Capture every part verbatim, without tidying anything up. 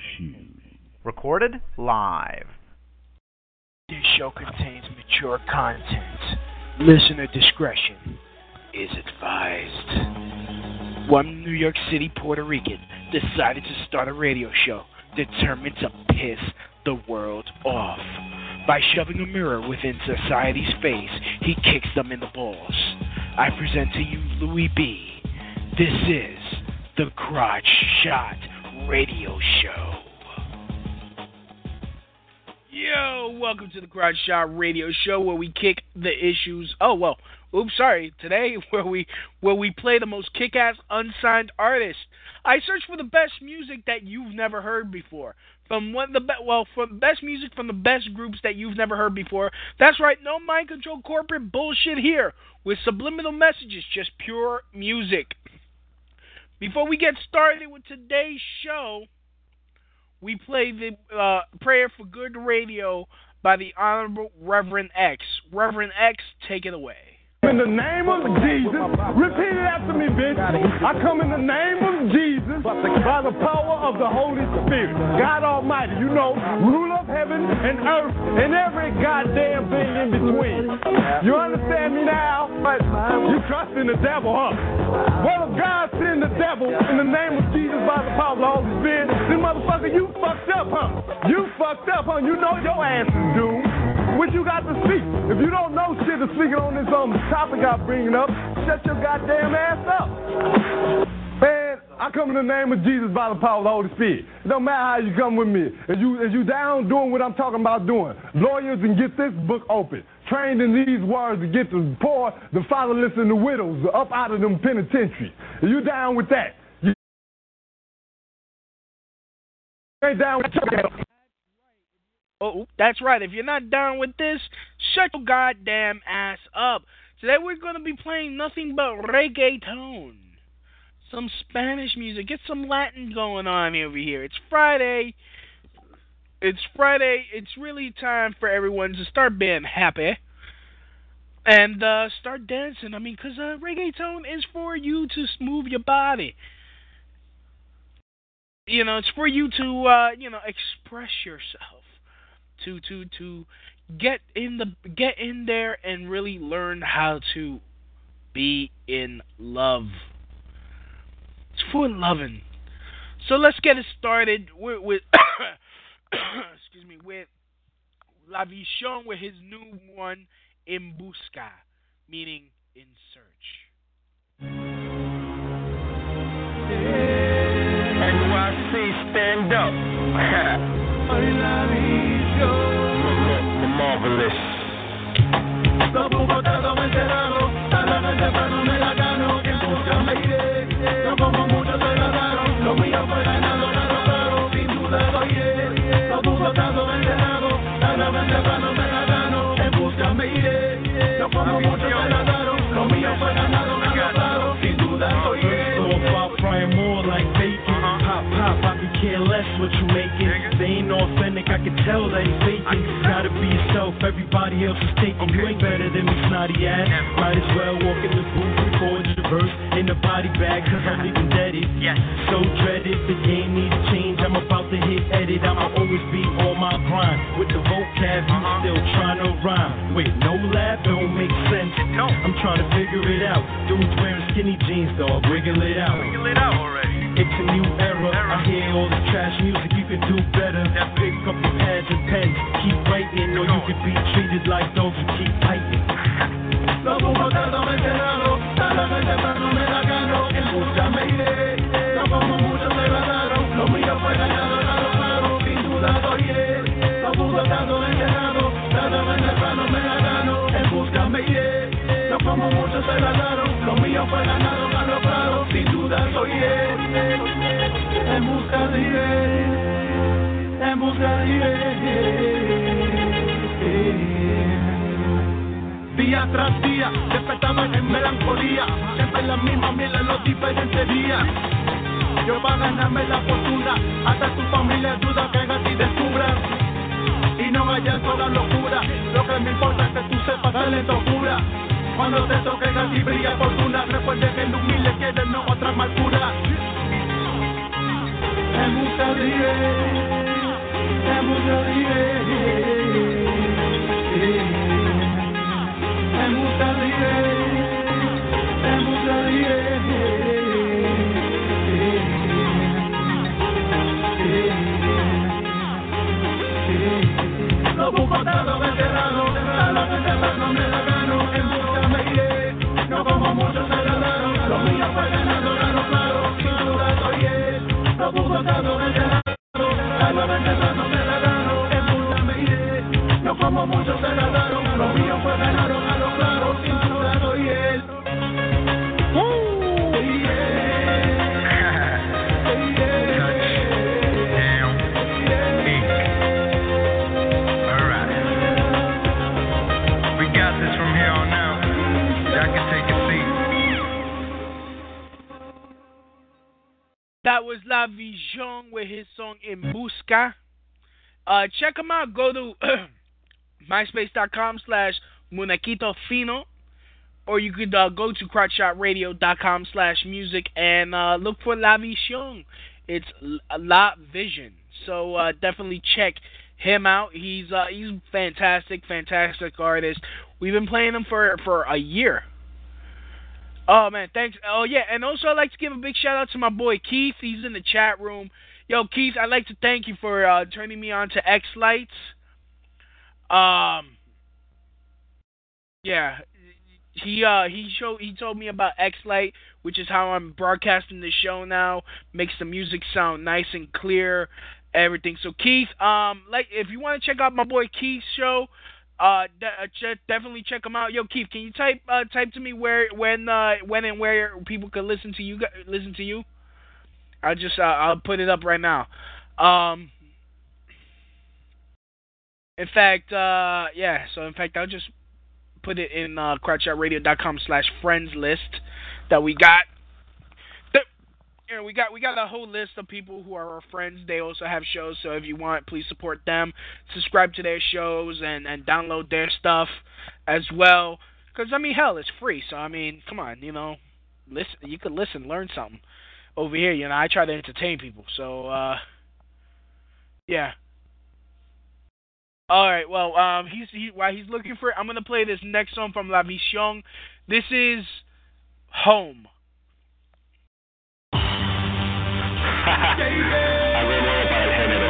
Shoes. Recorded live. This show contains mature content. Listener discretion is advised. One New York City Puerto Rican decided to start a radio show determined to piss the world off. By shoving a mirror within society's face, he kicks them in the balls. I present to you Louis B. This is the Crotch Shot Radio Show. Yo, welcome to the Crotch Shot Radio Show, where we kick the issues. Oh well, oops, sorry. Today, where we where we play the most kick-ass unsigned artists. I search for the best music that you've never heard before. From one the be- well, from best music from the best groups that you've never heard before. That's right, no mind control corporate bullshit here. With subliminal messages, just pure music. Before we get started with today's show, we play the uh, Prayer for Good Radio by the Honorable Reverend X. Reverend X, take it away. In the name of Jesus, repeat it after me, bitch. I come in the name of Jesus by the power of the Holy Spirit. God Almighty, you know, rule of heaven and earth and every goddamn thing in between. You understand me now? You trust in the devil, huh? Well, if God send the devil in the name of Jesus by the power of the Holy Spirit, then motherfucker, you fucked up, huh? You fucked up, huh? You know your ass is doomed. What you got to speak? If you don't know shit to speaking on this um topic I'm bringing up, shut your goddamn ass up. Man, I come in the name of Jesus by the power of the Holy Spirit. It don't matter how you come with me. If you if you down doing what I'm talking about doing, lawyers and get this book open. Trained in these words to get the poor, the fatherless, and the widows up out of them penitentiaries. If you down with that, you ain't down with that. Oh, that's right. If you're not down with this, shut your goddamn ass up. Today we're going to be playing nothing but reggaeton. Some Spanish music. Get some Latin going on over here. It's Friday. It's Friday. It's really time for everyone to start being happy. And uh, start dancing. I mean, because uh, reggaeton is for you to move your body. You know, it's for you to, uh, you know, express yourself. To, to to get in the get in there and really learn how to be in love. It's for loving. So let's get it started with, with excuse me with La Visión with his new one, En Busca, meaning in search. N Y C, stand up. The marvelous. No pongo todo me cerrado, a la mente no me la gano, en busca me iré, no como muchos se ganaron, lo mío fue ganado, ganado, claro, sin duda lo iré, no pongo todo me cerrado, a la mente no me la gano, en busca me iré, no como muchos se ganaron, lo mío fue ganado, ganado, claro, sin duda lo iré. Frying more like bacon, pop, pop, I could care less what you making. They ain't authentic, I can tell that he's faking. Gotta be yourself, everybody else is taking. You ain't better than me, snotty ass. Might as well walk in the booth, record your verse in the body bag, cause I'm leaving deaded. So dreaded, the game needs change. I'm about to hit edit, I'ma always be on my grind. With the vocab, you still trying to rhyme. Wait, no laugh, don't make sense. I'm trying to figure it out. Dudes wearing skinny jeans, dog, wiggle it out. Wiggle it out already. It's a new era. I hear all this trash music, you can do better. Pick up your pads and pens, keep writing, or you can be treated like dogs who keep fighting. No pongo todo me cerrado, solamente no me la gano, en busca me iré, no como muchos se ganaron, lo mío fue ganado, ganado, claro, sin duda lo iré, no pongo todo me cerrado, solamente no me la gano, en busca me iré, no como muchos se ganaron, lo mío fue ganado, ganado, claro, sin duda lo iré, en busca de iré, en busca de iré. Día tras día, despertaba en melancolía, siempre la misma miel en los diferentes días. Yo para ganarme la fortuna, hasta tu familia duda que hagas y descubras. Y no vayas con la locura, lo que me importa es que tú sepas la locura. Cuando te toque y brilla fortuna, recuerde que el humilde quiere no otra amargura. En busca de That was La Vision with his song En Busca. Uh, check him out. Go to myspace.com slash Muñequito Fino. Or you could uh, go to crotchshotradio.com slash music and uh, look for La Vision. It's La Vision. So uh, definitely check him out. He's uh, he's fantastic, fantastic artist. We've been playing him for, for a year. Oh, man, thanks. Oh, yeah, and also I'd like to give a big shout-out to my boy Keith. He's in the chat room. Yo, Keith, I'd like to thank you for uh, turning me on to X-Lights. Um, yeah, he uh he showed he told me about X-Light, which is how I'm broadcasting the show now. Makes the music sound nice and clear, everything. So, Keith, um, like if you want to check out my boy Keith's show, Uh, de- ch- definitely check them out. Yo, Keith, can you type uh, type to me where, when, uh, when and where people can listen to you? Listen to you. I'll just uh, I'll put it up right now. Um, in fact, uh, yeah. So in fact, I'll just put it in uh, crotchshotradio.com slash friends list that we got. You know, we got we got a whole list of people who are our friends. They also have shows, so if you want, please support them. Subscribe to their shows and, and download their stuff as well. Because, I mean, hell, it's free. So, I mean, come on, you know, listen. You could listen, learn something over here. You know, I try to entertain people. So, uh, yeah. All right, well, um, he's he, while he's looking for it, I'm going to play this next song from La Vision. This is Home. Algo nuevo para el género.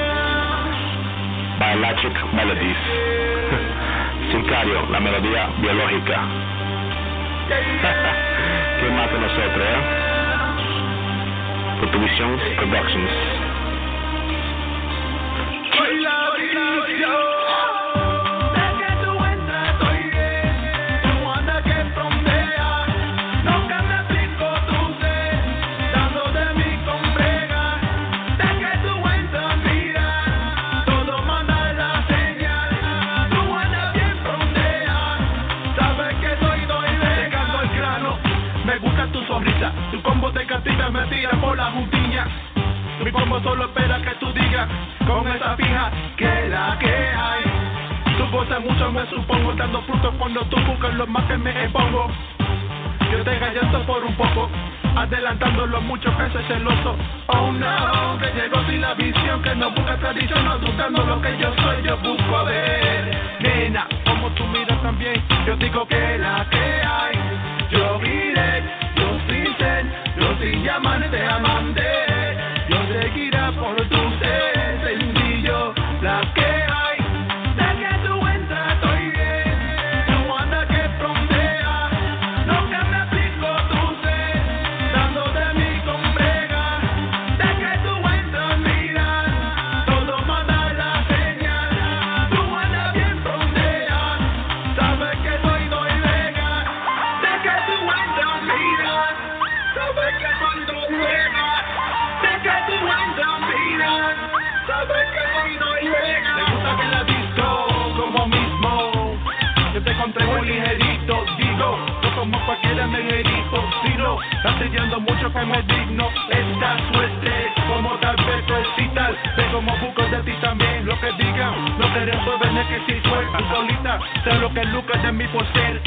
Biologic Melodies. Sicario, la melodía biológica. ¿Qué más de nosotros, eh? Futurivision Productions. Tu combo te castiga, me tira por la justicia. Mi combo solo espera que tú digas con esa fija que la que hay. Tú gozas mucho, me supongo, dando frutos cuando tú buscas lo más que me expongo. Yo te gallanto por un poco, adelantando lo mucho que soy celoso. Oh no, que llegó sin la visión, que no busca tradición, no dudando lo que yo soy, yo busco a ver. Nena, como tú miras también, yo digo que la que hay. Yo iré, yo sin ser, yo sin llamarte amante. Yo seguiré por tu ser, sencillo, la que hay. De que tú entras, estoy bien. No anda que frontea, no que me explico tu ser, dando de mí con brega. De que tú entras, mira, todo manda la señal. Tú andas bien frontea, sabes que soy doy vega. De que tú entras, mira, sabes que soy doy vega. De que tú entras, mira, sabes que soy doy vega. Te gusta que la disco como mismo, yo te controlo ligerito, digo, no como cualquiera negrito, sino, estás siguiendo mucho que me digno, esta suerte, como tal vez tú excitas, de como busco de ti también, lo que digan, no te resuelven que si tú eres solita, sé lo que lucas de mí por ser.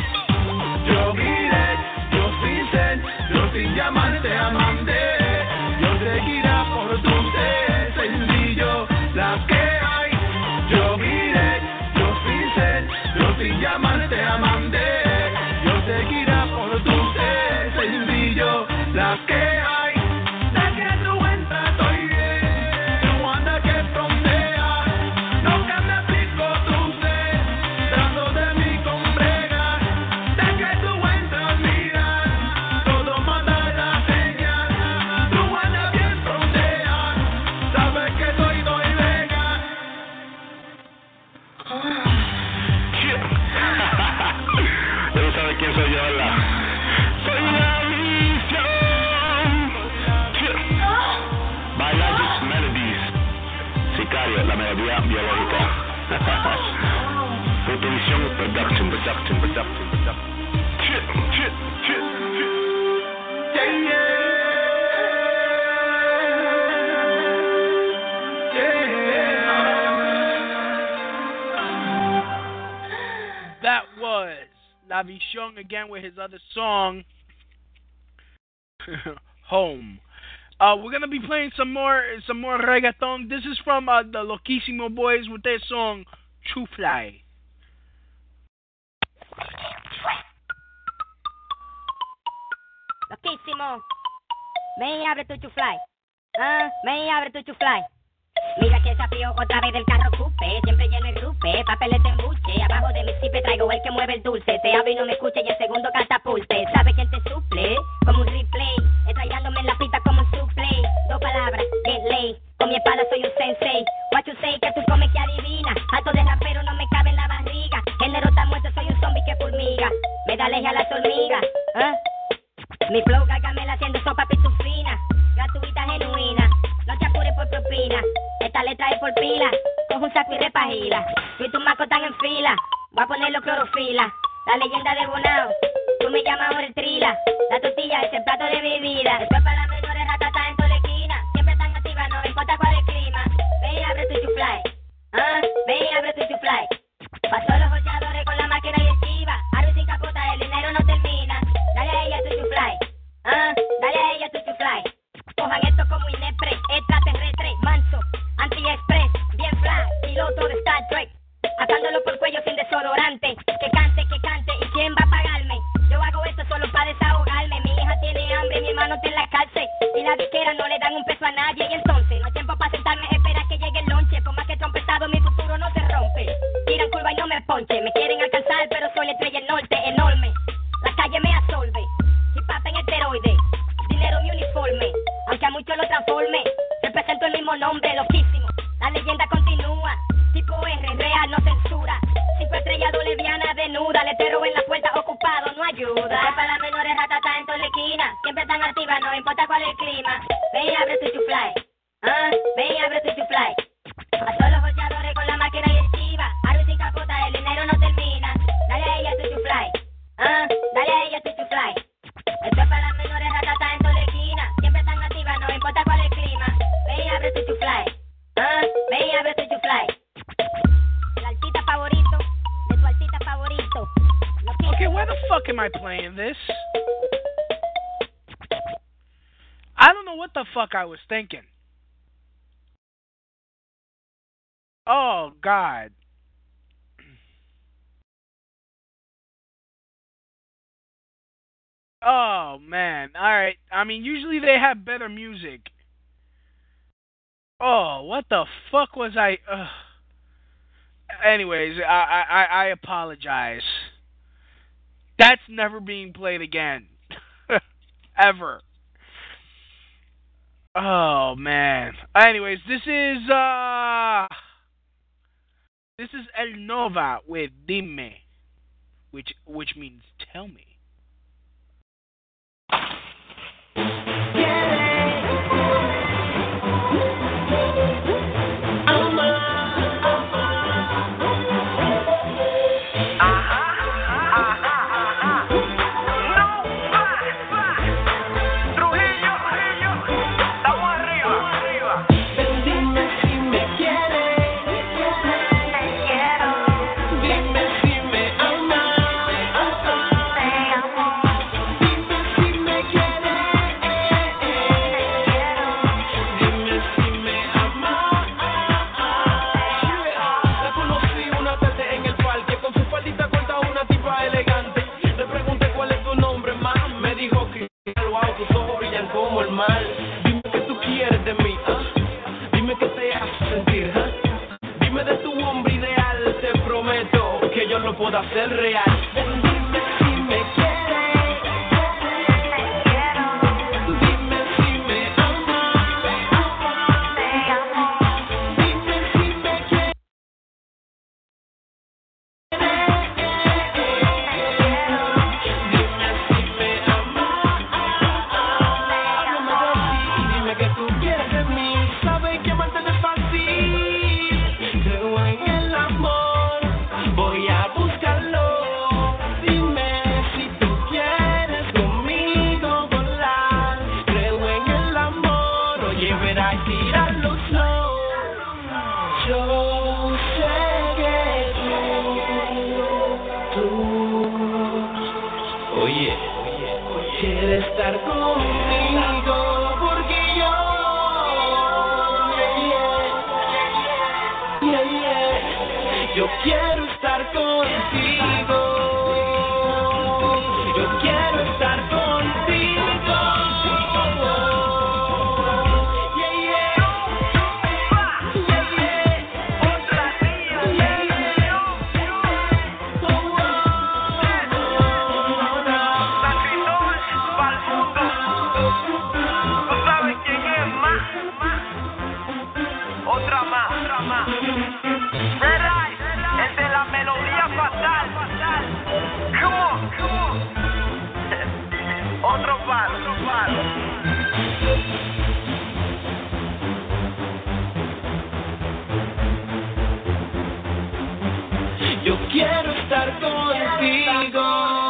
Yo iré, yo sin ser, yo sin llamarte amante, yo seguiré por tu ser, sencillo, la que hay. la que hay. De que tú entras estoy bien. Tú andas que frontea. No que me explico tu ser. Trato de mí con brega. De que tú entras mira. Todo manda la señal. Tú andas bien frontea. Sabes que soy doy vega. Ya tú sabes quién soy yo, ¿verdad? Soy la visión. Biologic Melodies. Sicario, la melodía biológica. Futurición Production, Production, Production, Production. Yeah, yeah. That was La Visión again with his other song, Home. Uh, we're gonna be playing some more, some more reggaeton. This is from uh, the Loquísimo Boys with their song True Fly. Loquísimo, me abre tu chufly, ah, me abre tu chufly. Mira que desafío otra vez del carro cupe, siempre lleno el grupe, papeles de embuche, abajo de mi cipe traigo el que mueve el dulce, te hablo y no me escucha y el segundo catapulte, ¿sabe quién te suple? Como un replay, estrellándome en la pista como un suplay, dos palabras, get lay, con mi espada soy un sensei, what you say, que tú comes que adivina, alto de rapero no me cabe en la barriga, género está muerto, soy un zombie que fulmiga, me da leje a las hormigas, ¿eh? Mi flow gargamela haciendo sopa pitufina, gratuita genuina, no te apures por propina, esta letra es por pila, coge un saco y repagila, tú y tu maco están en fila, voy a ponerlo clorofila, la leyenda de Bonao, tú me llamas ahora el trila, la tortilla es el plato de mi vida, esto es para las menores ratatas en toda la esquina, siempre están activas, no importa cuál es el clima, ven y abre tu chufly, ah, ven y abre tu chufly, pasó los holladores con la máquina y el chiva, árbol sin capota, el dinero no termina, dale a ella tu chufly, ah, dale a ella tu chufly. Cojan esto como inepre, extraterrestre, manso, anti-express, bien fly, piloto de Star Trek, atándolo por cuello sin desodorante, que cante, que cante, ¿y quién va a pagarme? Yo hago esto solo para desahogarme, mi hija tiene hambre, mi hermano está en la cárcel, y la disquera no le dan un peso a nadie, y entonces no hay tiempo para sentarme, espera que llegue el lonche, por más que trompetado mi futuro no se rompe, tiran curva y no me ponche, me quieren alcanzar, pero soy la estrella del norte, enorme, la calle me absorbe, hip hop en esteroide, dinero mi uniforme, aunque a muchos lo transforme, represento el mismo nombre, loquísimo, la leyenda continúa, tipo R, real, no censura, cinco estrellas leviana desnuda, letero en la puerta ocupado, no ayuda, es para las menores ratatas en toda la esquina, siempre están activas, no importa cuál es el clima, ven y abre tu chufly, ah, ven y abre tu chufly, pasó los holladores con la máquina y el chiva, árbol sin capota, el dinero no termina, dale a ella tu chufly, ah, dale a ella tu chufly. Esto es para las menores ratatas en toda la esquina, siempre están activas, no importa cuál es el clima, ven y abre tu chufly, ah, ven y abre tu chufly. El artista favorito de tu artista favorito. Okay, why the fuck am I playing this? I don't know what the fuck I was thinking. Oh, God. Oh, man. Alright. I mean, usually they have better music. Oh, what the fuck was I... Ugh. Anyways, I, I, I apologize. That's never being played again. Ever. Oh, man. Anyways, this is... uh, This is El Nova with Dime. Which, which means tell me. Dime si me amas. respiran como el mal. Dime qué tú quieres de mí, ¿ah? Dime qué te hace sentir, ¿ah? Dime de tu hombre ideal, te prometo que yo lo puedo hacer real. Dime si me quieres, dime si me amas, dime si me quieres. Estar conmigo porque yo yeah, yeah, yeah, yo quiero estar contigo, yo quiero estar contigo, yeah, yeah, yeah, yeah, otra día, yeah, yeah, oh, oh, otra más, otra más. Red Eye, el de la melodía fatal. Come on, come on. Otro palo, otro palo. Yo quiero estar contigo.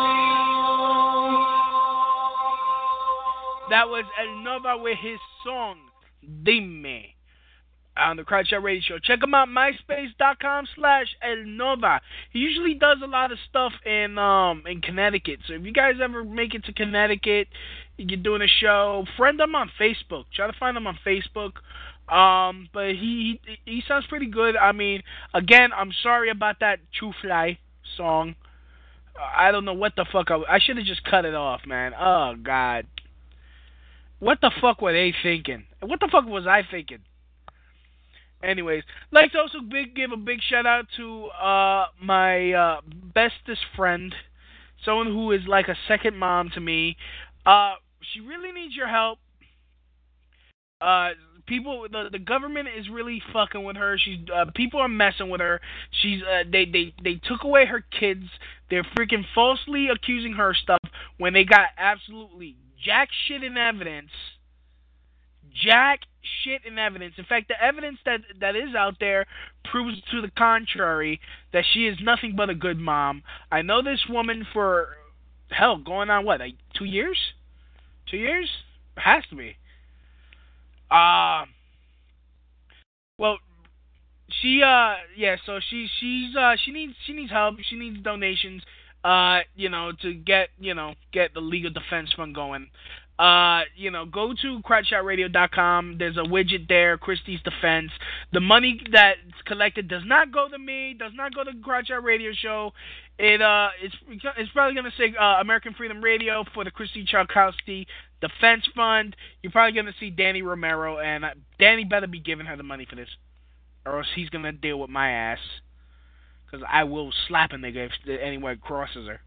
That was El Nova with his song, Dime, on the Crowd Shot Radio Show. Check him out, myspace.com slash El Nova. He usually does a lot of stuff in um in Connecticut. So if you guys ever make it to Connecticut, you're doing a show, friend him on Facebook. Try to find him on Facebook. Um, but he, he he sounds pretty good. I mean, again, I'm sorry about that True Fly song. I don't know what the fuck I, I should have just cut it off, man. Oh God. What the fuck were they thinking? What the fuck was I thinking? Anyways, like to also big give a big shout out to uh, my uh, bestest friend, someone who is like a second mom to me. Uh, she really needs your help. Uh, people, the the government is really fucking with her. She's uh, people are messing with her. She's uh, they they they took away her kids. They're freaking falsely accusing her stuff when they got absolutely jack shit in evidence. Jack shit in evidence. In fact, the evidence that that is out there proves to the contrary, that she is nothing but a good mom. I know this woman for, hell, going on what, like two years? Two years? It has to be. Uh, well, she, uh, yeah, so she, she's, uh, she needs, she needs help. She needs donations, uh, you know, to get, you know, get the legal defense fund going. Uh, you know, go to crowd shot radio dot com. There's a widget there, Christie's Defense. The money that's collected does not go to me, does not go to Crowd Shot Radio Show. It, uh, it's, it's probably going to say, uh, American Freedom Radio for the Christy Charkowski Defense Fund. You're probably going to see Danny Romero, and uh, Danny better be giving her the money for this, or else he's going to deal with my ass. Because I will slap a nigga if anyone crosses her.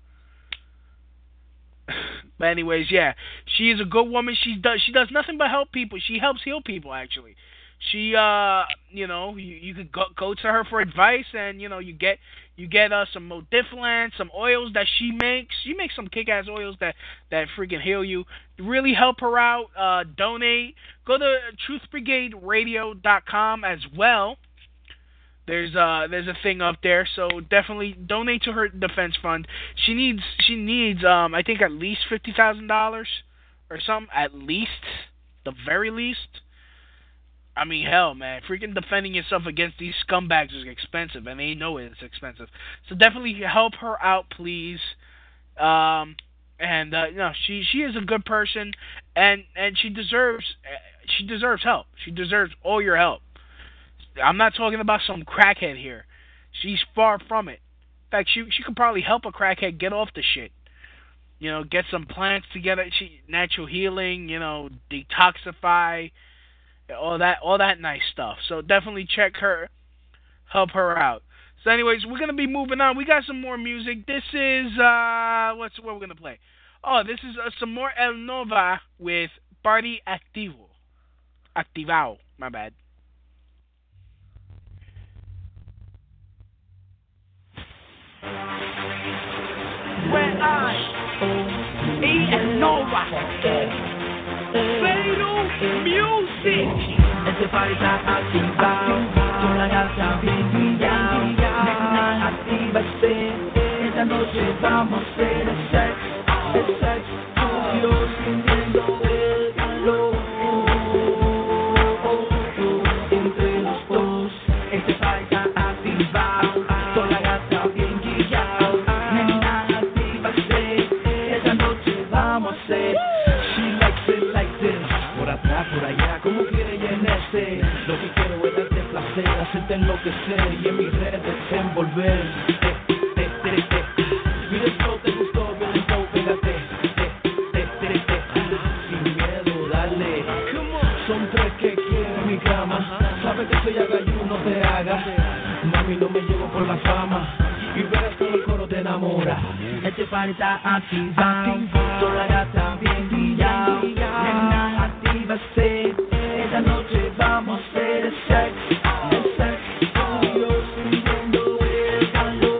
But anyways, yeah, she is a good woman. She does she does nothing but help people. She helps heal people, actually. She, uh, you know, you, you could go, go to her for advice, and you know, you get you get uh, some Modiflant, some oils that she makes. She makes some kick-ass oils that that freaking heal you. Really help her out. Uh, donate. Go to truth brigade radio dot com as well. There's uh there's a thing up there, so definitely donate to her defense fund. She needs she needs um I think at least fifty thousand dollars or something, at least, the very least. I mean, hell, man, freaking defending yourself against these scumbags is expensive, and they know it's expensive. So definitely help her out, please. Um, and uh, you know, she she is a good person, and and she deserves she deserves help. She deserves all your help. I'm not talking about some crackhead here. She's far from it. In fact, she she could probably help a crackhead get off the shit. You know, get some plants together, natural healing. You know, detoxify, all that, all that nice stuff. So definitely check her, help her out. So, anyways, we're gonna be moving on. We got some more music. This is uh, what's what we're gonna play? Oh, this is uh, some more El Nova with Party Activo, Activao. My bad. When I eat El Nova, Fatal Music. Este party está activado, con la gata bien guillado. Nena, actívate, esta noche vamos a hacer el sex, el sex tuyo, sintiendo el calor. Entre los dos, este party está activado, con la gata bien guillado. Nena, actívate, esta noche vamos a hacer. She likes it like this, por atrás, por allá, como quiere llenarse. Lo que quiero es darte placer, hacerte enloquecer y en mis redes envolver. Eh, eh, eh, eh. Mira esto, te gustó, violento, pégate. Eh, eh, eh, eh. Sin miedo, dale. Son tres que quieren mi cama. Sabes que soy agayuno, no te hagas. Mami, no me llevo por la fama. Y verás como el coro te enamora. Este party está activado, toda la gata bien guillado. Nena, actívase, esta noche vamos a hacer el sex, el sex tuyo, sintiendo el calor.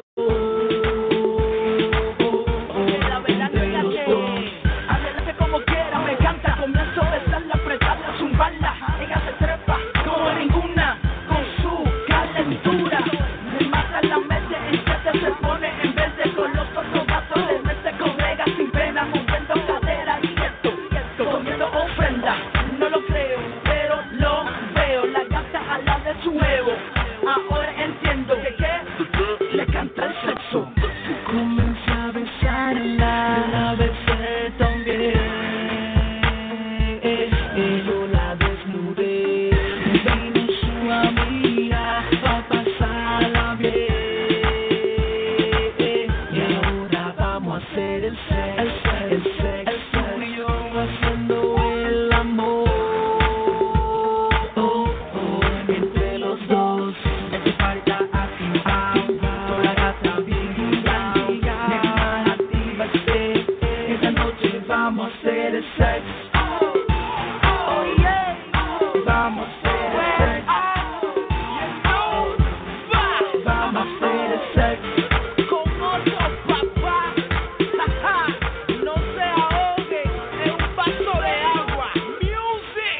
La verdad no es que, adelante como quiera, me canta, comienzo a besarla, apretarla, zumbarla. Ella se trepa como ninguna, con su calentura. Me mata la mente, en siete se pone en verde, con los otros gatos le mete con rega sin pena, moviendo cadera y esto, comiendo ofrenda. No lo creo, pero lo veo, la gata al lado de su huevo. Ahora entiendo que qué le canta el sexo. Comencé a besarla, la besé también. Y yo la desnudé, vino su amiga pa' pasarla bien. Y ahora vamos a hacer el sexo, el sexo, y yo haciendo el amor. Oh, oh, entre los dos, este party está activado, toda la gata bien guillado. Nena, actívate, esta noche vamos a hacer el sexo. Oh, yeah, vamos a hacer el sexo. Vamos a hacer el sexo. Con otro papá, jaja, no se ahogue en un vaso de agua. Music.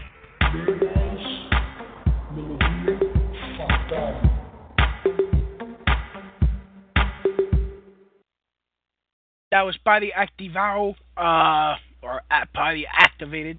That was Party Activado, uh, or at Party Activated.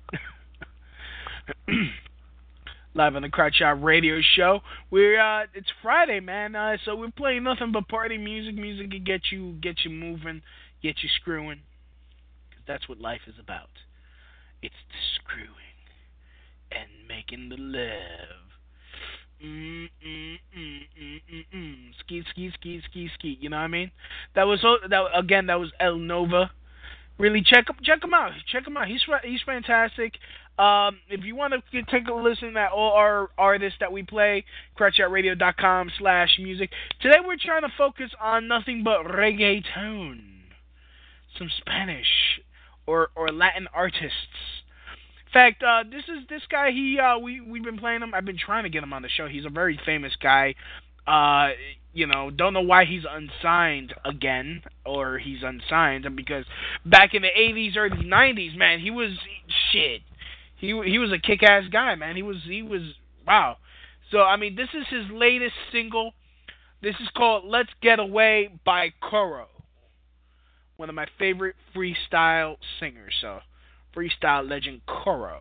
Live on the Crowd Shot Radio Show. We're uh, it's Friday, man. Uh, so we're playing nothing but party music. Music to get you, get you moving, get you screwing. Cause that's what life is about. It's the screwing and making the love. Mm mm mm mm mm mm. Ski ski ski ski ski. You know what I mean? That was that again. That was El Nova. Really check check him out. Check him out. He's he's fantastic. Um, if you want to take a listen at all our artists that we play, crowdchatradio.com slash music. Today we're trying to focus on nothing but reggaeton, some Spanish or or Latin artists. In fact, uh, this is this guy. He uh, we we've been playing him. I've been trying to get him on the show. He's a very famous guy. Uh, you know, don't know why he's unsigned again, or he's unsigned because back in the eighties, early nineties, man, he was shit. He he was a kick-ass guy, man. He was he was wow. So I mean, this is his latest single. This is called "Let's Get Away" by Coro, one of my favorite freestyle singers. So, freestyle legend Coro.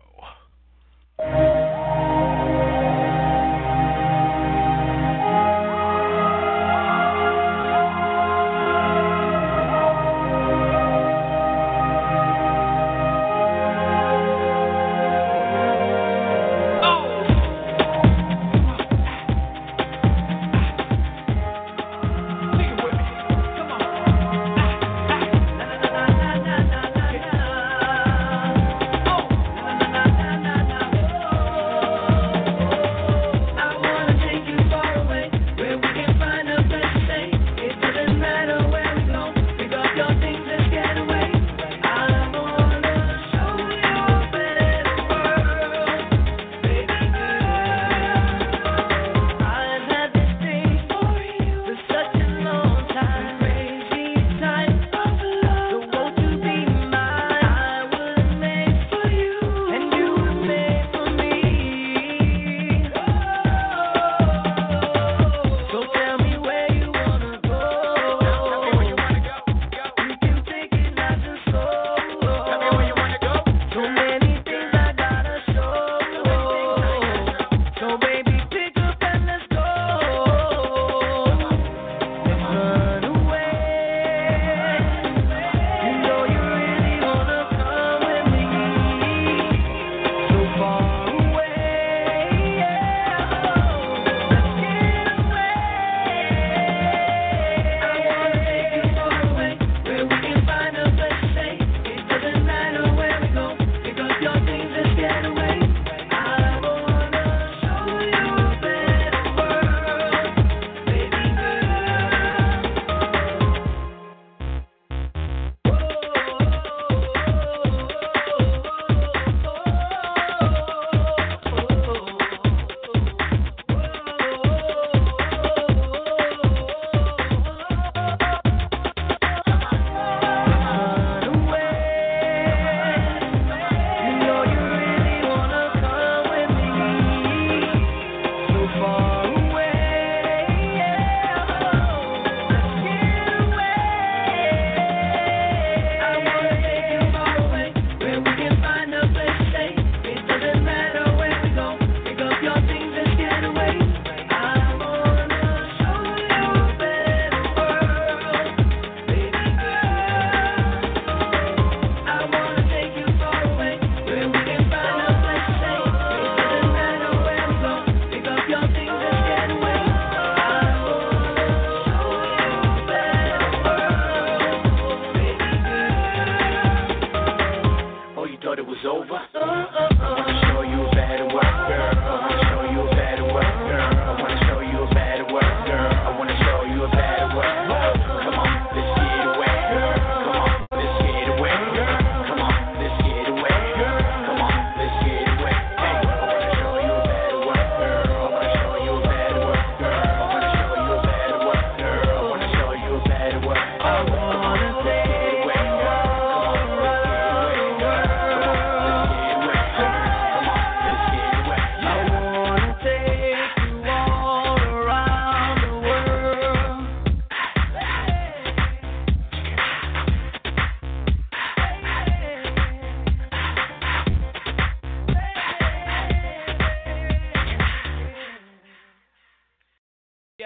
Na na na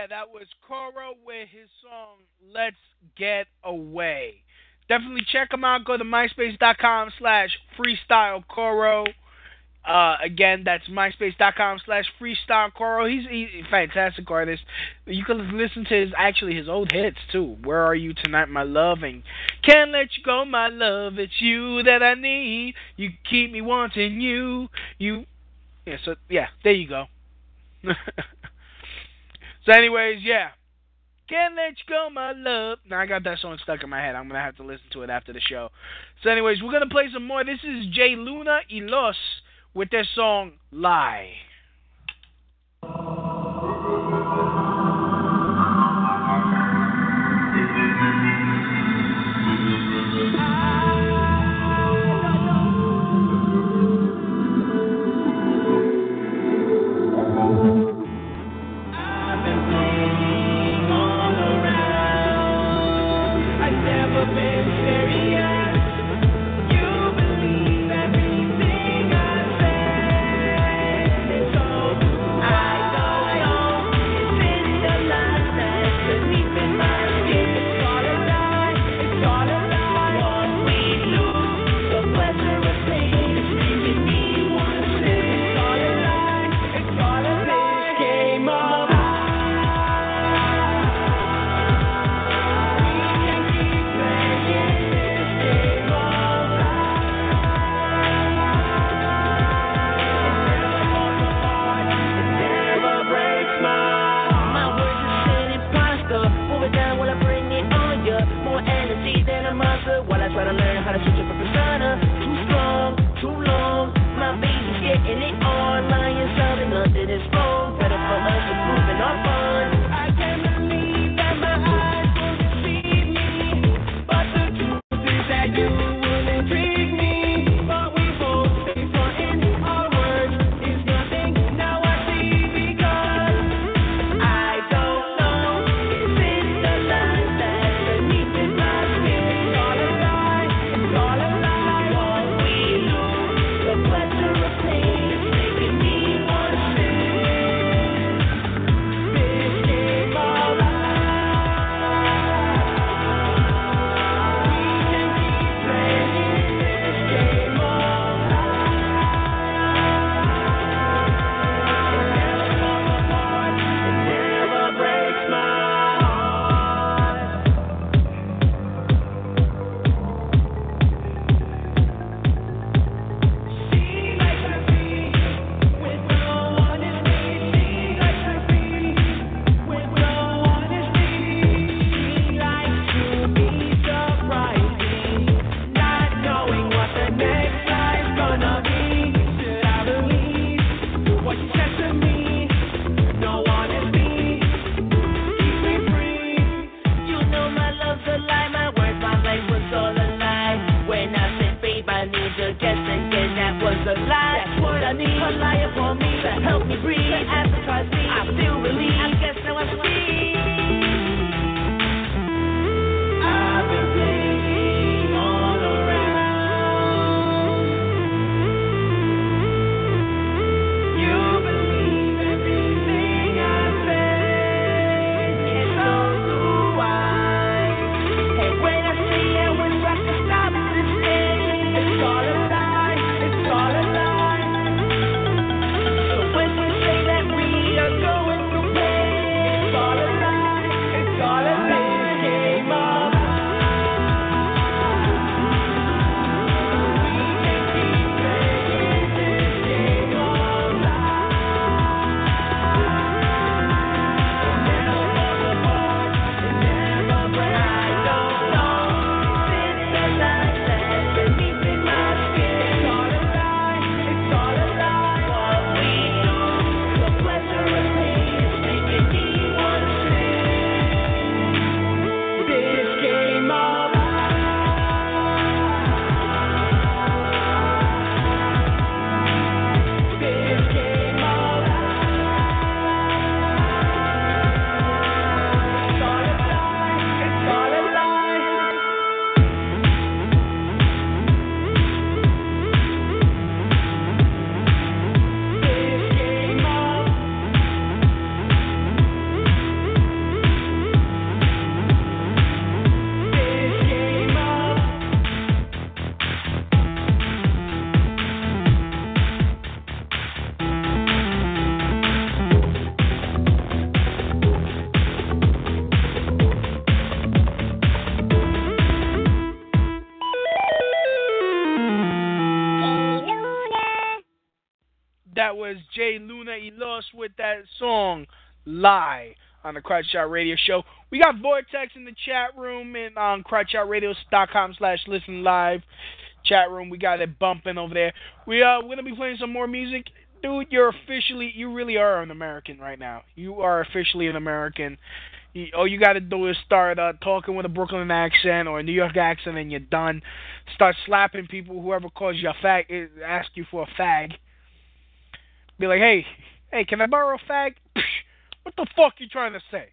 yeah, that was Koro with his song Let's Get Away. Definitely check him out. Go to myspace.com slash freestyle Koro. Uh, again, that's myspace.com slash freestyle Koro. He's, he's a fantastic artist. You can listen to his actually his old hits too. Where Are You Tonight, My Love, and Can't Let You Go, My Love. It's you that I need. You keep me wanting you. You, yeah. So yeah, there you go. So, anyways, yeah. Can't let you go, my love. Now, I got that song stuck in my head. I'm going to have to listen to it after the show. So, anyways, we're going to play some more. This is Jay Luna y Los with their song, Lie. It's all That was Jay Luna y Los with that song, Lie, on the Crowd Shot Radio Show. We got Vortex in the chat room and on crowdshoutradios.com slash listen live chat room. We got it bumping over there. We are uh, going to be playing some more music. Dude, you're officially, you really are an American right now. You are officially an American. You, all you got to do is start uh, talking with a Brooklyn accent or a New York accent and you're done. Start slapping people, whoever calls you a fag, ask you for a fag. Be like, hey, hey, can I borrow a fag? What the fuck you trying to say?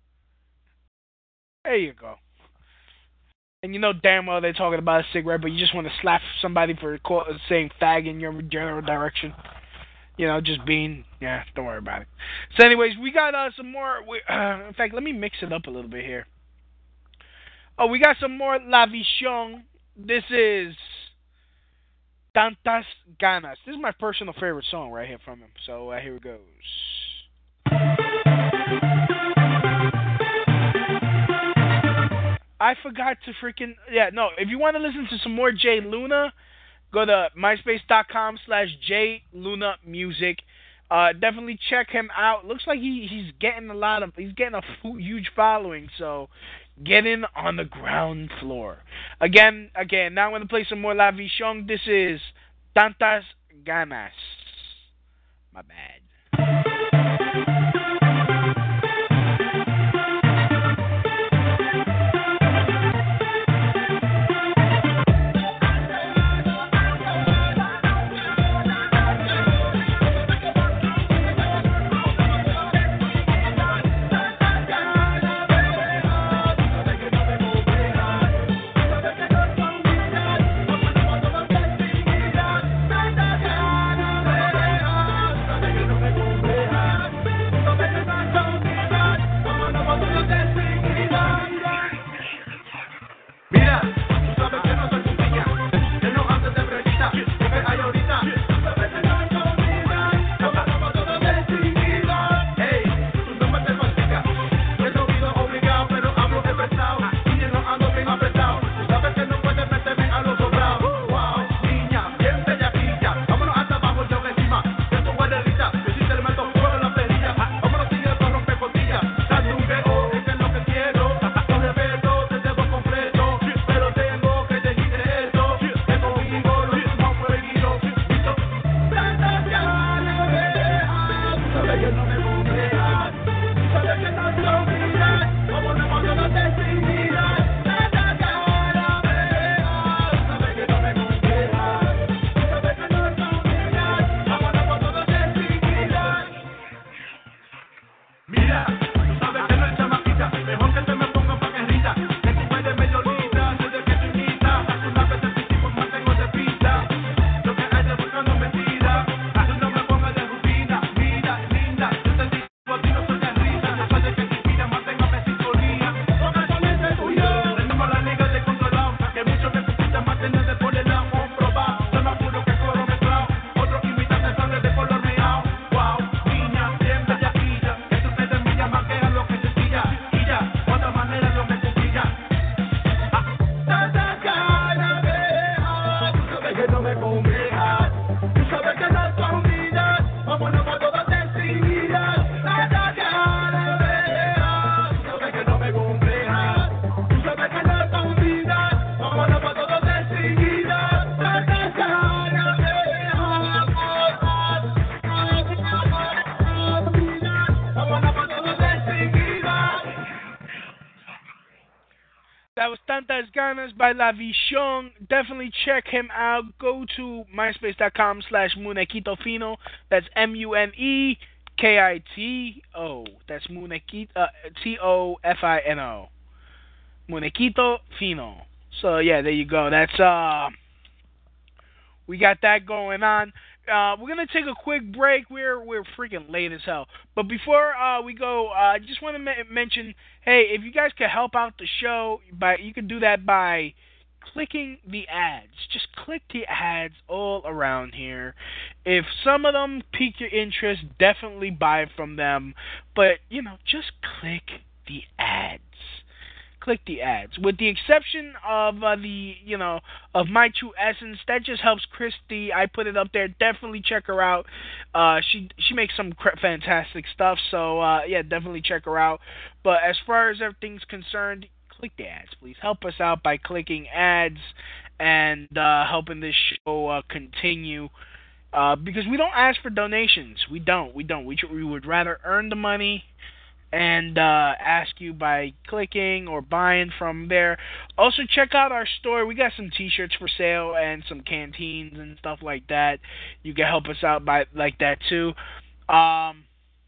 There you go. And you know damn well they're talking about a cigarette, but you just want to slap somebody for call, saying fag in your general direction. You know, just being, yeah, don't worry about it. So anyways, we got uh, some more, we, uh, in fact, let me mix it up a little bit here. Oh, we got some more La Visión. This is Tantas Ganas. This is my personal favorite song right here from him. So uh, here it goes. I forgot to freaking... Yeah, no, if you want to listen to some more Jay Luna, go to myspace.com slash Jay Luna Music. Uh, definitely check him out. Looks like he, he's getting a lot of... He's getting a huge following, so get in on the ground floor. Again, again, now I'm going to play some more La Visión. This is Tantas Ganas. My bad. That was Tantas Ganas by La Visión. Definitely check him out. Go to myspace.com slash Munequito Fino. That's M U N E K I T O. That's Munequito, uh, T O F I N O. Munequito Fino. So, yeah, there you go. That's, uh, we got that going on. Uh, we're going to take a quick break. We're we're freaking late as hell. But before uh, we go, I uh, just want to ma- mention, hey, if you guys could help out the show, by you can do that by clicking the ads. Just click the ads all around here. If some of them pique your interest, definitely buy from them. But, you know, just click the ads. click the ads. With the exception of uh, the, you know, of My True Essence, that just helps Christy. I put it up there. Definitely check her out. Uh, she she makes some cr- fantastic stuff. So uh, yeah, definitely check her out. But as far as everything's concerned, click the ads, please. Help us out by clicking ads and uh, helping this show uh, continue. Uh, because we don't ask for donations. We don't. We don't. We, we would rather earn the money and uh, ask you by clicking or buying from there. Also, check out our store. We got some T-shirts for sale and some canteens and stuff like that. You can help us out by like that too. Um,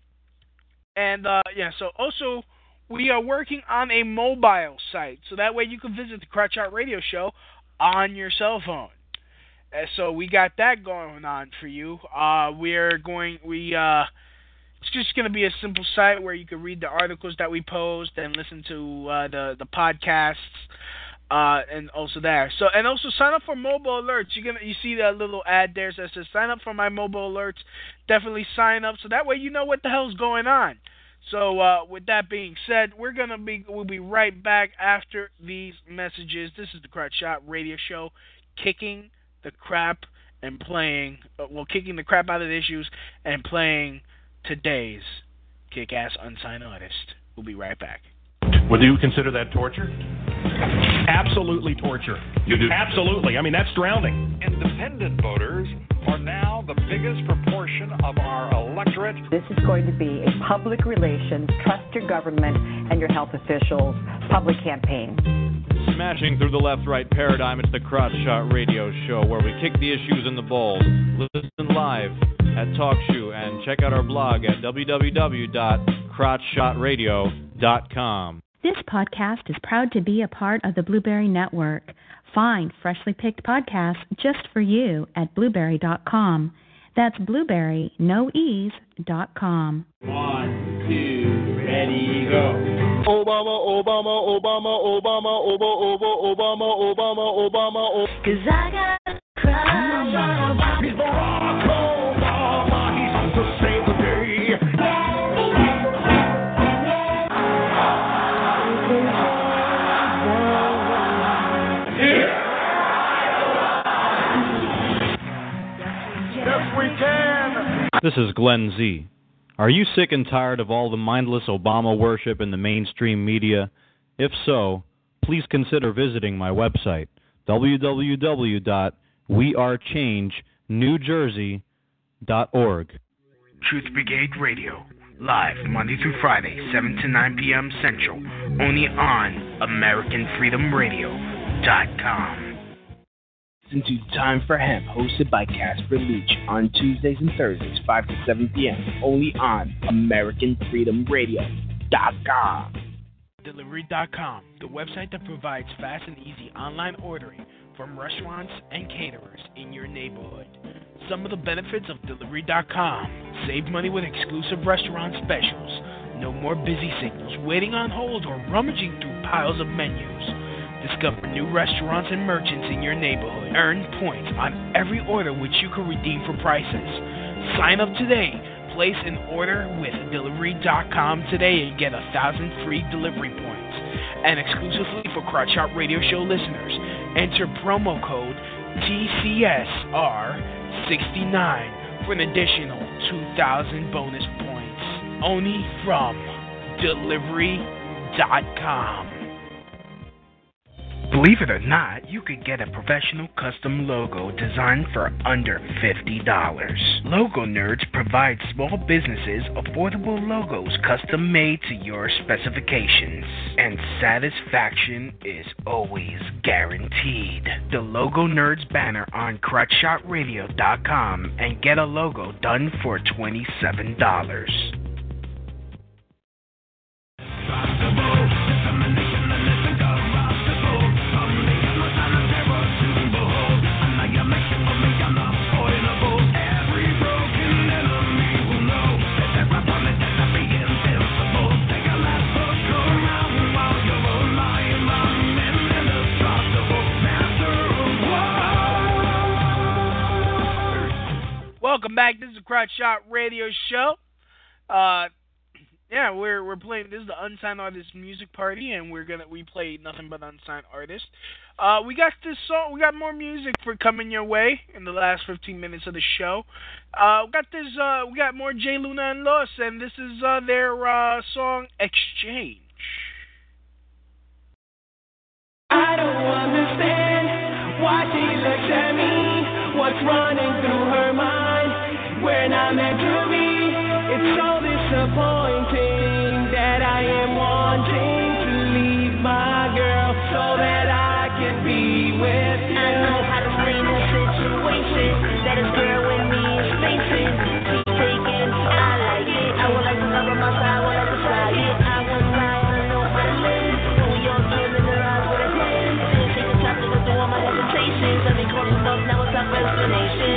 and uh, yeah, so also we are working on a mobile site, so that way you can visit the Crotch Shot Radio Show on your cell phone. Uh, so we got that going on for you. Uh, we're going. We uh. It's just going to be a simple site where you can read the articles that we post and listen to uh, the the podcasts, uh, and also there. So and also sign up for mobile alerts. You're gonna you see that little ad there that says sign up for my mobile alerts. Definitely sign up so that way you know what the hell's going on. So uh, with that being said, we're gonna be we'll be right back after these messages. This is the Crotch Shot Radio Show, kicking the crap and playing uh, well, kicking the crap out of the issues and playing today's kick-ass unsigned artist. We'll be right back. Well, do you consider that torture? Absolutely torture. You do? Absolutely. I mean, that's drowning. Independent voters are now the biggest proportion of our electorate. This is going to be a public relations, trust your government and your health officials public campaign. Smashing through the left-right paradigm, it's the Crotch Shot Radio Show, where we kick the issues in the bowls. Listen live at TalkShoe and check out our blog at w w w dot crotch shot radio dot com. This podcast is proud to be a part of the Blueberry Network. Find freshly picked podcasts just for you at blueberry dot com. That's blueberry, no ease, dot com. One, two, ready, go. Obama, Obama, Obama, Obama, Obama, Obama, Obama, Obama, Obama. Cause I got a crush. He's Barack Obama, he's on to save the day. Yes, we can. This is Glenn Z. Are you sick and tired of all the mindless Obama worship in the mainstream media? If so, please consider visiting my website, w w w dot we are change new jersey dot org. Truth Brigade Radio, live Monday through Friday, seven to nine p.m. Central, only on American Freedom Radio dot com. Listen to Time for Hemp, hosted by Casper Leach, on Tuesdays and Thursdays, five to seven p.m., only on American Freedom Radio dot com. Delivery dot com, the website that provides fast and easy online ordering from restaurants and caterers in your neighborhood. Some of the benefits of Delivery dot com: save money with exclusive restaurant specials, no more busy signals, waiting on hold, or rummaging through piles of menus. Discover new restaurants and merchants in your neighborhood. Earn points on every order which you can redeem for prices. Sign up today. Place an order with Delivery dot com today and get a thousand free delivery points. And exclusively for Crotch Shot Radio Show listeners, enter promo code T C S R sixty-nine for an additional two thousand bonus points. Only from Delivery dot com. Believe it or not, you could get a professional custom logo designed for under fifty dollars. Logo Nerds provides small businesses affordable logos custom made to your specifications. And satisfaction is always guaranteed. The Logo Nerds banner on crotch shot radio dot com and get a logo done for twenty-seven dollars. Welcome back. This is the Crotch Shot Radio Show. Uh, Yeah, we're we're playing. This is the Unsigned Artist Music Party, and we're gonna we play nothing but unsigned artists. Uh, we got this song. We got more music for coming your way in the last fifteen minutes of the show. Uh, we got this. Uh, we got more Jay Luna and Los, and this is uh, their uh, song "Exchange." I don't understand why she looks at me. What's running through her mind? We're not meant to be. It's so disappointing that I am wanting to leave my girl so that I can be with you. I know how to bring the situation that this girl with me is facing. She's taken, I like it. I would like to love her my side, would like to try it. I wouldn't lie, I know how to live. When we all came in their eyes with a hand. Didn't take the time to go through all my hesitations. Let me call enough, now it's our explanation.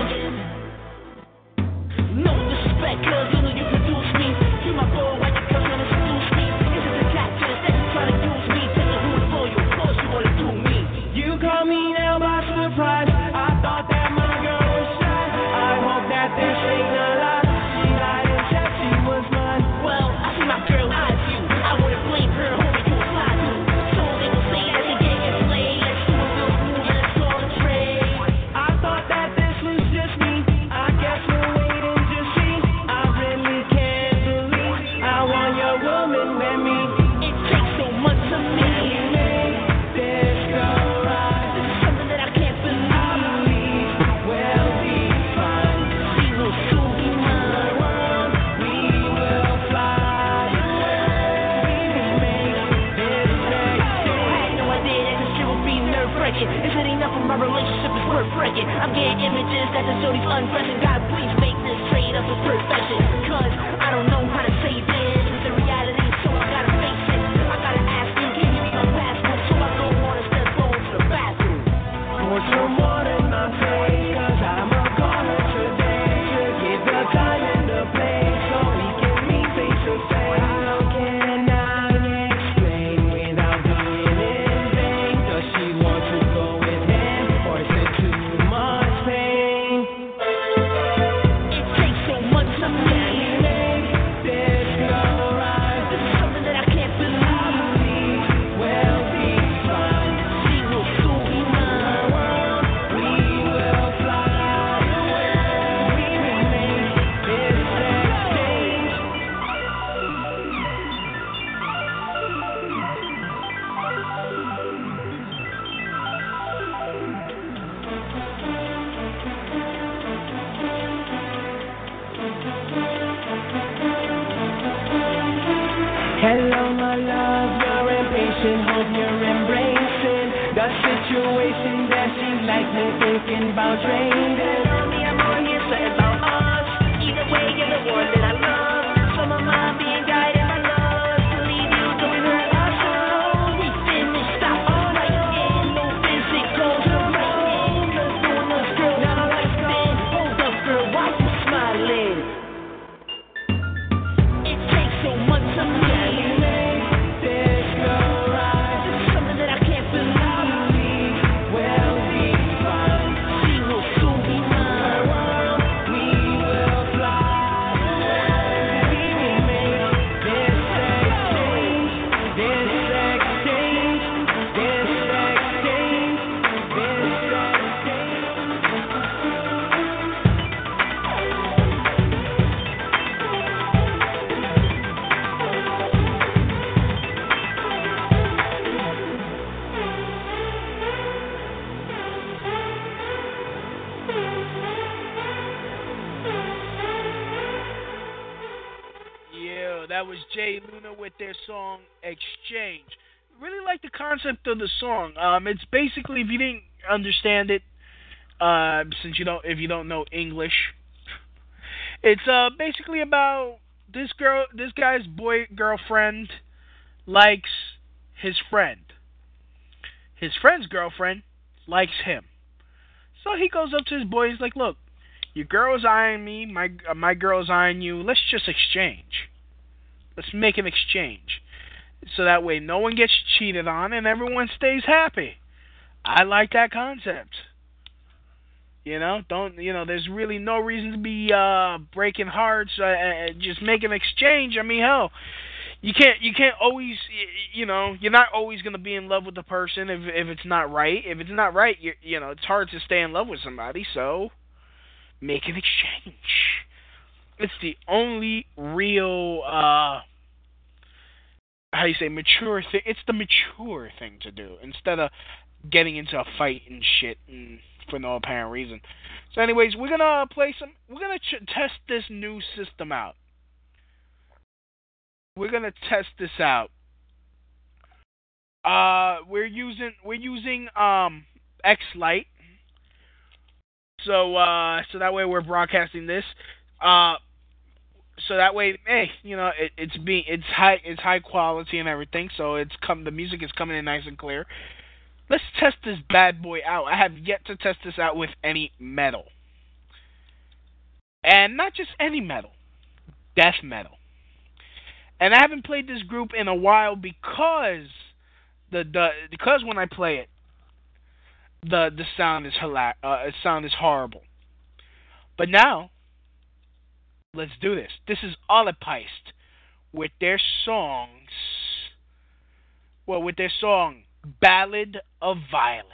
No disrespect, cause you know you produce me. You my boy, why you come and seduce me? Is it the cactus that you try to use me? Tell me who is for you, of course you wanna do me. You caught me now by surprise. I thought that my girl was shy. I hope that this ain't a lie. She lied and said she was mine. Well, I see my girl eyes you. I wouldn't blame her, homie, you apply to. So they will say that they get it played. Let's do a real move and let's go on trade. I thought that this was just me. I guess we'll wait and just see. I really can't believe I want your woman with me. It takes so much of me. This go right. This is something that I can't believe. We'll be fine. She will soon be mine. We will fly. We will make this exchange. I had no idea that this shit would be nerve-wracking. If it ain't enough of my relationship, it's worth breaking. I'm getting images that the shorty's undressing. God, please make this trade up to perfection. Cause I don't know how to say this with the reality, so I gotta face it. I gotta ask you, can you be my passport? So I go on instead of going to the bathroom. Pour some water in my face, cause I'm a caller today. To give the time and the place, so we can meet face to face. How can I explain without doing it in vain? Does she want to go with him, or is it too much pain? It takes so much of me. This go right. This is something that I can't believe. We'll be fine. She will soon be mine. We will fly. We will make this exchange. Hello, my love, you're impatient, hope you're embracing the situation that she's likely thinking about trading. Tell me I'm on here, say about us. Either way, you're the one that I love. So my mind being guided by love. To leave you doing her us alone. We finished, stop all night again. No physical, so right. Cause doing us, girl, now it's been. Hold up, girl, why you smiling? It takes so much of me. This go right. This is something that I can't believe. We'll be fine. She will soon be mine. We will fly. We will make this exchange. This exchange. This exchange. This Yeah, that was Jay Luna with their song "Exchange." Really like the concept of the song. Um, it's basically, if you didn't understand it, uh, since you don't, if you don't know English, it's uh basically about this girl, this guy's boy girlfriend likes his friend. His friend's girlfriend likes him. So he goes up to his boy. He's like, "Look, your girl's eyeing me. My uh, my girl's eyeing you. Let's just exchange. Let's make an exchange, so that way no one gets cheated on and everyone stays happy." I like that concept. You know, don't you know? There's really no reason to be uh, breaking hearts. Uh, uh, just make an exchange. I mean, hell, you can't you can't always you know you're not always gonna be in love with the person if if it's not right. If it's not right, you you know it's hard to stay in love with somebody. So make an exchange. It's the only real uh, how you say mature thing. It's the mature thing to do instead of getting into a fight and shit and for no apparent reason. So, anyways, we're gonna play some. We're gonna ch- test this new system out. We're gonna test this out. Uh, we're using we're using um X-Lite. So uh, so that way we're broadcasting this. Uh, so that way, hey, you know, it, it's being it's high it's high quality and everything. So it's come the music is coming in nice and clear. Let's test this bad boy out. I have yet to test this out with any metal. And not just any metal. Death metal. And I haven't played this group in a while because the the because when I play it, the the sound is hilar- uh, sound is horrible. But now, let's do this. This is Olipeist with their songs. Well, with their song Ballad of Violence.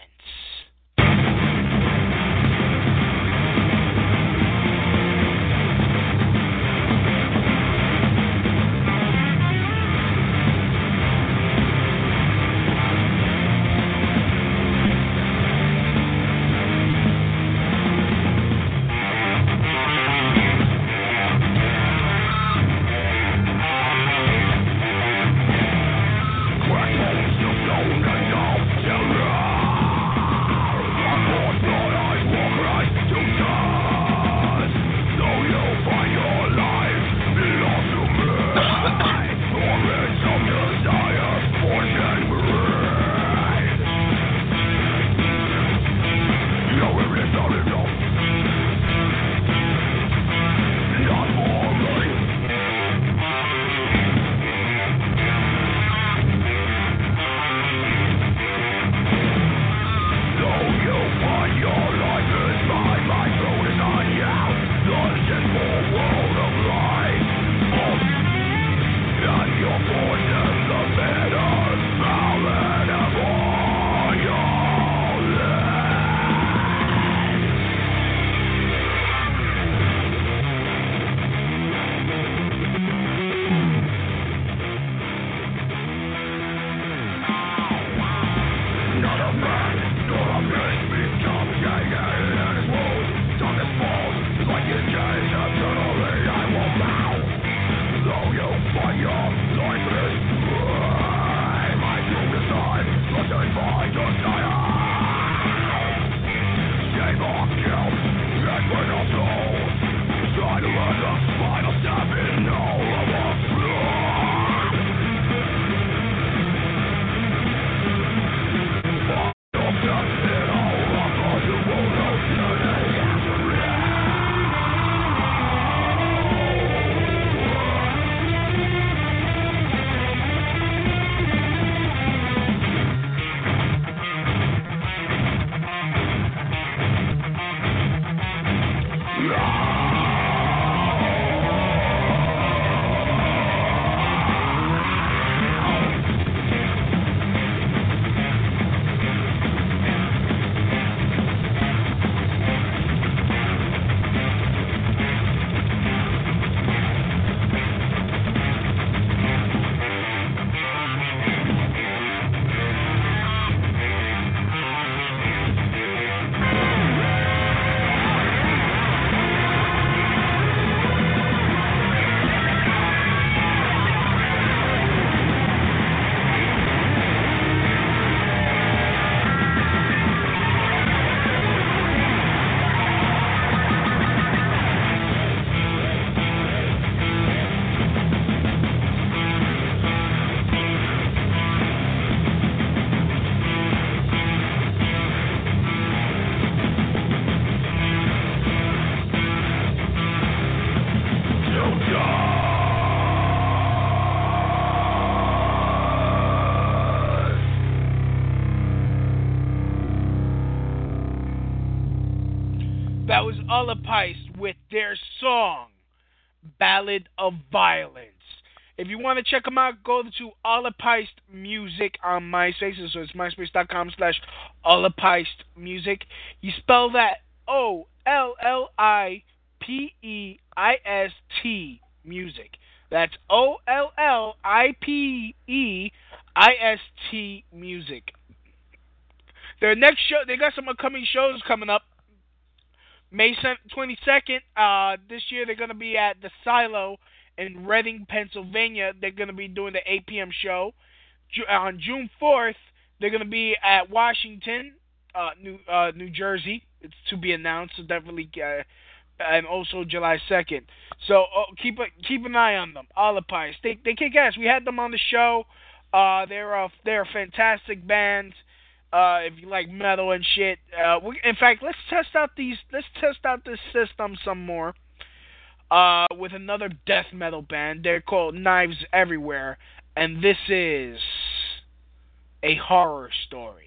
song, Ballad of Violence. If you want to check them out, go to Olapeist Music on MySpace. So it's myspace.com slash Olapeist Music. You spell that O L L I P E I S T Music. That's O L L I P E I S T Music. Their next show, they got some upcoming shows coming up. May twenty-second, uh, this year they're going to be at the Silo in Reading, Pennsylvania. They're going to be doing the eight p.m. show. Ju- on June fourth, they're going to be at Washington, uh, New uh, New Jersey. It's to be announced, so definitely, uh, and also July second. So uh, keep a, keep an eye on them. Olapeist. They they kick ass. We had them on the show. Uh, they're a they're a fantastic band. Uh, if you like metal and shit. Uh, we, in fact, let's test out these. Let's test out this system some more. Uh, with another death metal band. They're called Knives Everywhere, and this is A Horror Story.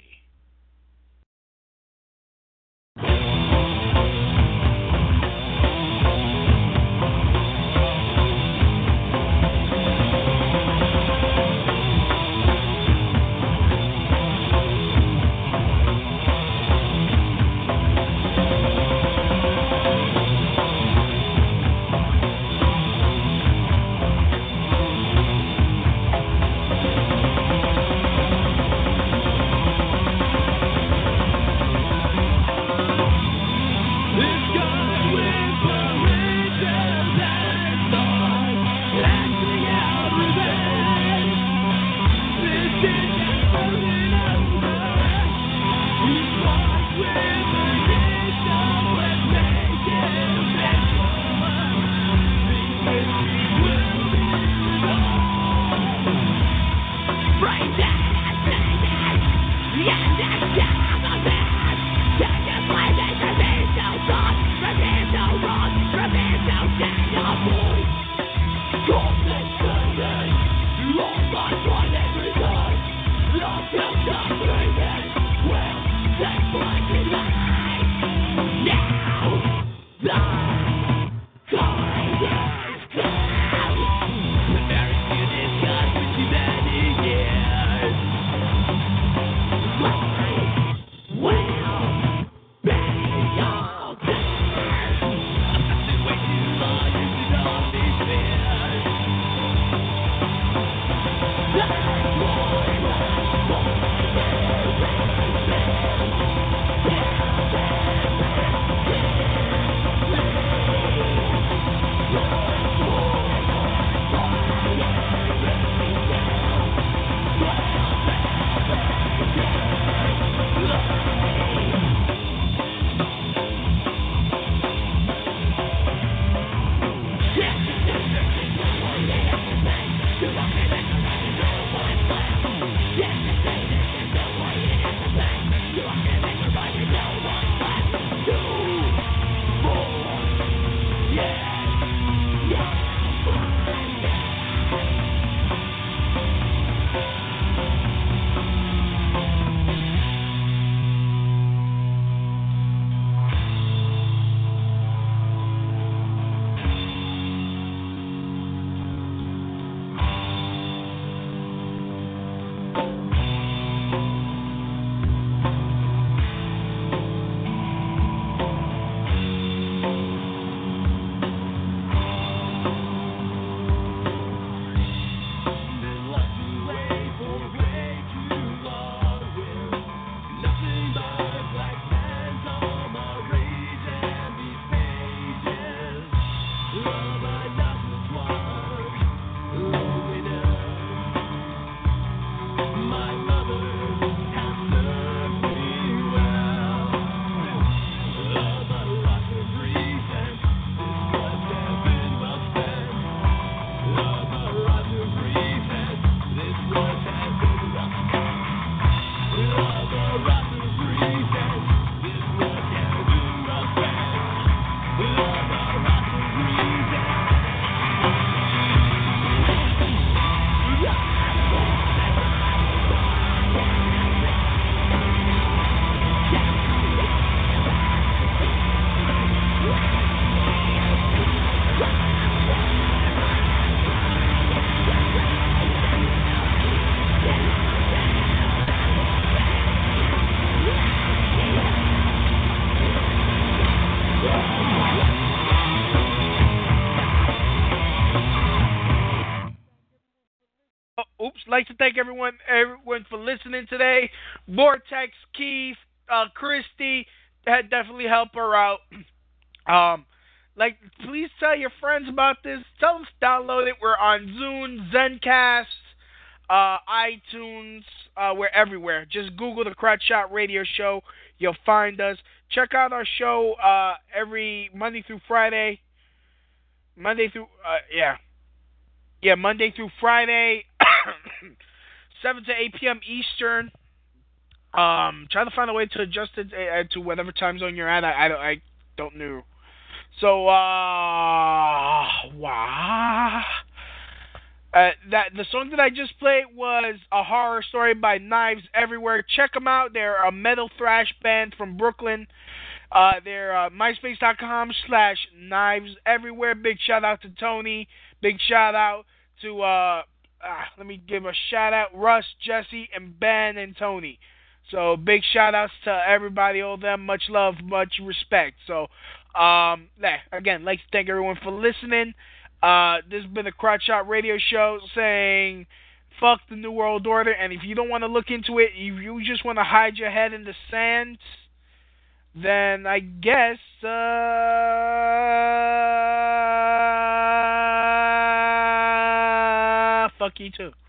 Thank like to thank everyone, everyone for listening today. Vortex, Keith, uh, Christy, that definitely help her out. Um, like, please tell your friends about this. Tell them to download it. We're on Zune, Zencast, uh, iTunes. Uh, we're everywhere. Just Google the Crotch Shot Radio Show. You'll find us. Check out our show uh, every Monday through Friday. Monday through, uh, yeah. Yeah, Monday through Friday, seven to eight p.m. Eastern. Um, try to find a way to adjust it uh, to whatever time zone you're at. I, I, don't, I don't know. So, uh, wow. Uh, that the song that I just played was A Horror Story by Knives Everywhere. Check them out. They're a metal thrash band from Brooklyn. Uh, they're uh, myspace.com slash Knives Everywhere. Big shout out to Tony. Big shout out to, uh, ah, let me give a shout out, Russ, Jesse, and Ben and Tony. So big shout outs to everybody, all of them. Much love, much respect. So, um, yeah, again, like to thank everyone for listening. Uh, this has been the Crotch Shot Radio Show saying, fuck the New World Order. And if you don't want to look into it, if you just want to hide your head in the sand, then I guess, uh, fuck you too.